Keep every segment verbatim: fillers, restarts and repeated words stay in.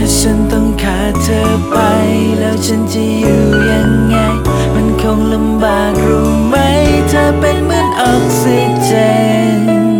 าฉันต้องขาดเธอไปแล้วฉันจะอยู่ยังไงมันคงลำบากรู้ไหมเธอเป็นเหมือนออกซิเจน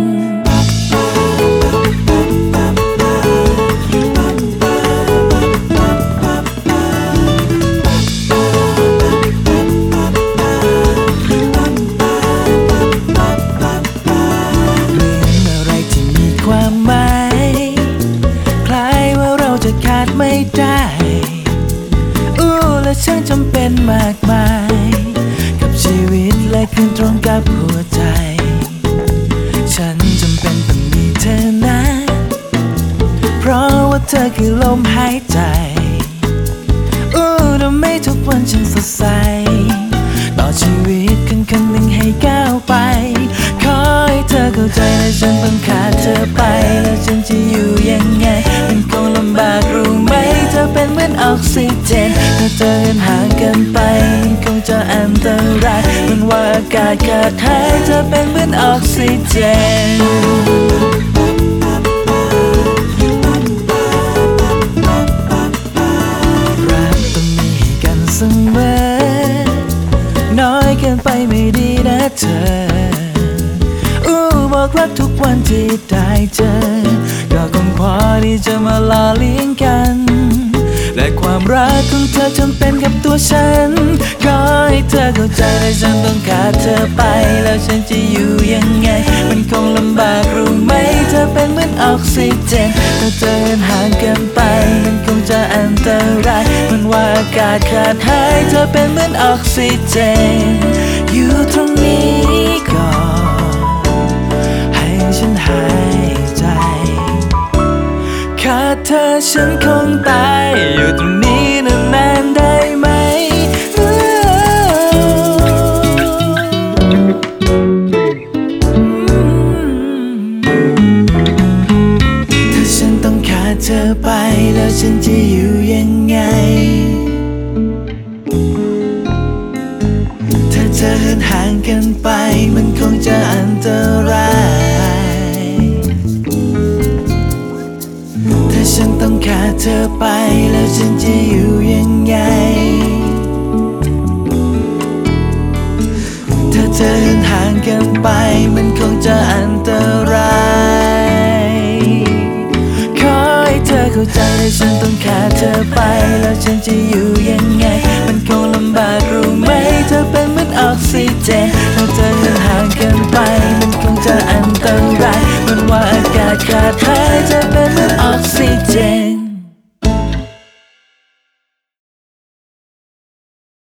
ขาดไม่ได้อู้และช่างจำเป็นมากมายกับชีวิตและคืนตรงกับหัวใจฉันจำเป็นต้องมีเธอนะเพราะว่าเธอคือลมหายใจอู้ทำให้ทุกวันฉันสดใสต่อชีวิตคันคันหนึ่งให้ก้าวไปขอให้เธอเข้าใจและฉันต้องขาดเธอไปแล้วฉันจะอยู่ยังไงมันคงลำบากรู้ไหมเธอเป็นเหมือนออกซิเจนถ้าเธอเหินห่างกันไปคงจะอันตรายมันว่าอากาศขาดหายเธอเป็นเหมือนออกซิเจนรักต้องมีให้กันเสมอน้อยเกินไปไม่ดีนะเธออู้บอกรักทุกวันที่ได้เจอก็คงพอที่จะมาหล่อเลี้ยงกันและความรักของเธอจำเป็นกับตัวฉันขอให้เธอเข้าใจและฉันต้องขาดเธอไปแล้วฉันจะอยู่ยังไงมันคงลำบากรู้ไหมเธอเป็นเหมือนออกซิเจนถ้าเธอเหินห่างกันไปมันคงจะอันตรายมันว่าอากาศขาดหายเธอเป็นเหมือนออกซิเจนอยู่ตรงนี้ก่อนให้ฉันหายใจขาดเธอฉันคงตายอยู่ตรงนี้นานๆได้ไหมถ้าฉันต้องขาดเธอไปแล้วฉันจะอยู่ยังไงถ้าเธอเหินห่างกันไปมันคงจะอันตรายถ้าฉันต้องขาดเธอไปแล้วฉันจะอยู่ยังไงถ้าเธอเหินห่างกันไปมันคงจะอันตรายขอให้เธอเข้าใจและฉันต้องขาดเธอไปแล้วฉันจะอยู่ยังไงมันคงลำบากรู้ไหมเธอเป็นเหมือนออกซิเจนถ้าเธอเหินห่างกันไปมันคงจะอันตรายมันว่าอากาศขาดหายเธอเป็น